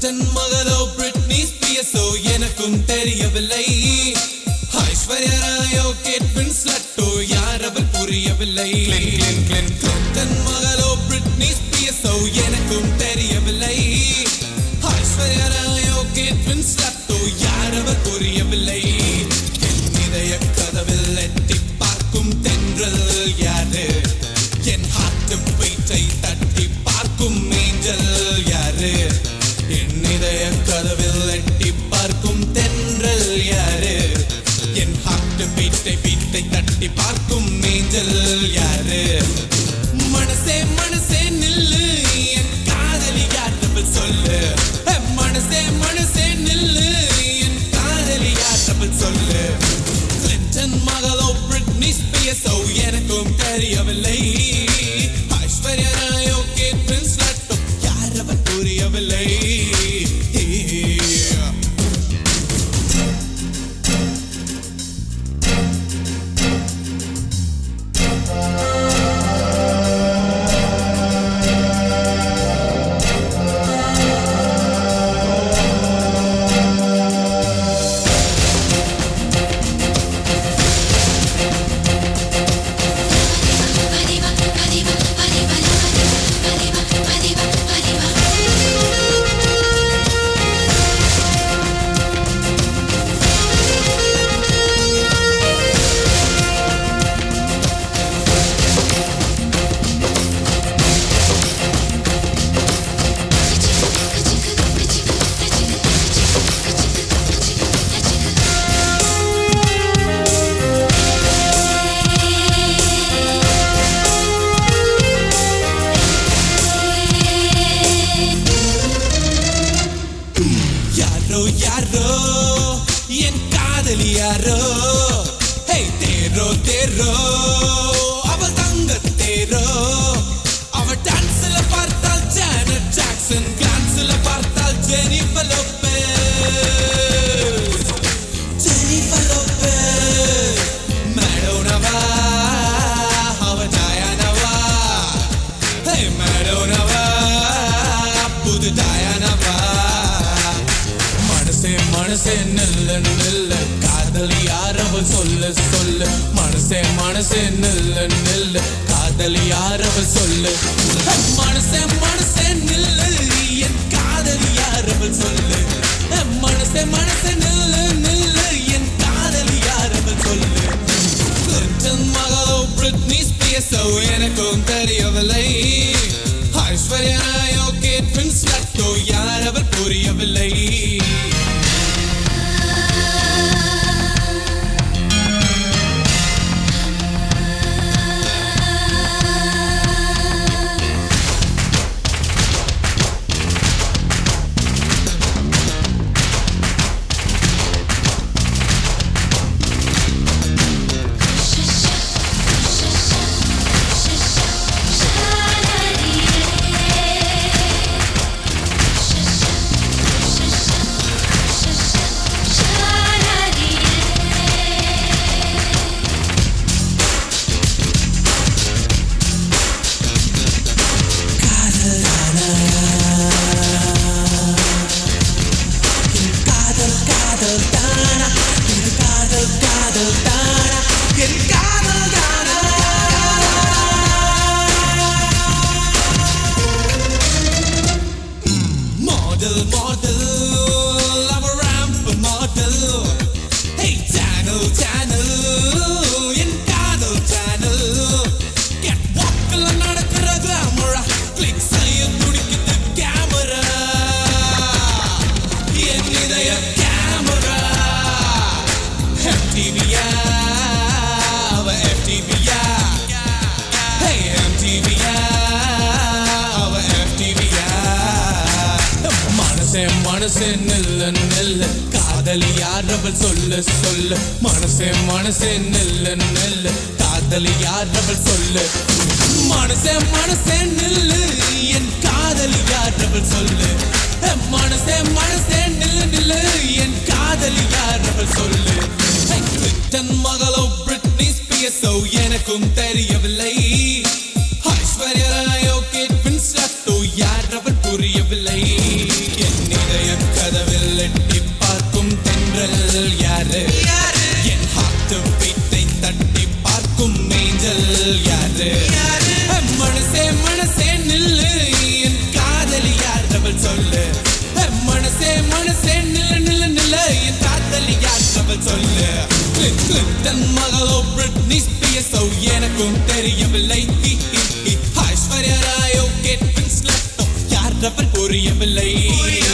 Clinton மகளோ Britney ஸ்பியர்ஸோ எனக்கும் தெரியவில்லை. ஐஸ்வர்யா ராயோ கேட் வின்ஸ்லட்டோ யார் அவள் புரியவில்லை. கிளின்டன் மகளோ பிரிட்னி ஸ்பியர்ஸோ எனக்கும் தெரியவில்லை. ஐஸ்வர்யா ராயோ கேட் வின்ஸ்லட்டோ யார் அவள் புரியவில்லை. என் இதய கதவில் எட்டி பார்க்கும் தென்றல் யாரு? என் ஹார்ட் பீட்டை தட்டி பார்க்கும் ஏஞ்சல் யாரு? என் இதய கதவில் எட்டி பார்க்கும் தென்றல் யாரு? என் ஹார்ட் பீட்டை தட்டி பார்க்கும் ஏஞ்சல் யாரு? மனசே மனசே நில்லு, என் காதலி யார் சொல்லு. மனசே நில்லு, என் காதலி யார் சொல்லு. கிளின்டன் மகளோ பிரிட்னி ஸ்பியர்ஸோ எனக்கும் தெரியவில்லை. ஐஸ்வர்யா ராயோ கேட் வின்ஸ்லட்டோ யார் அவள் புரியவில்லை. யாரோ என் காதலி யாரோ? ஹே தேரோ தேரோ அவள் தங்க தேரோ. அவள் டான்ஸ்ல பார்த்தால் ஜானட் ஜாக்சன், கிளான்ஸ்ல பார்த்தால் ஜெனிஃபர் லோபெஸ். மேடோனவா அவள் டயானாவா? ஹே மேடோனவா புது டயானாவா? மனசே நில்லு நில்லு, காதலி யார் அவள் சொல்லு சொல்லு. மனசே நில்லு, காதலி யார் அவள் சொல்லு. மனசே நில்லு, என் காதலி யார் அவள் சொல்லு. மனசே நில்லு, என் காதலி யார் அவள் சொல்லு. கிளின்டன் மகளோ பிரிட்னி ஸ்பியர்ஸோ எனக்கும் தெரியவில்லை. ஐஸ்வர்யா ராயோ கேட் வின்ஸ்லட்டோ யார் அவள் புரியவில்லை. Model, I'm a ramp model. Hey, channel, in காதல் channel. Get walkல நடக்கிற glamour, click செய்ய துடிக்குது camera. என் இதய camera. MTV-யா, அவ FTV-யா. Hey, MTV-யா, அவ FTV-யா. மனசே நில்லு, காதலி யார் அவள் சொல்லு சொல்லு. மனசே நில்லு, காதலி யார் அவள் சொல்லு. மனசே நில்லு, என் காதலி யார் அவள் சொல்லு. மனசே நில்லு, என் காதலி யார் அவள் சொல்லு. கிளின்டன் மகளோ பிரிட்னி ஸ்பியர்ஸோ எனக்கும் தெரியவில்லை. ஐஸ்வர்யா ராயோ கேட் வின்ஸ்லட்டோ யார் அவள் புரியவில்லை. என் இதய புரியவில்லை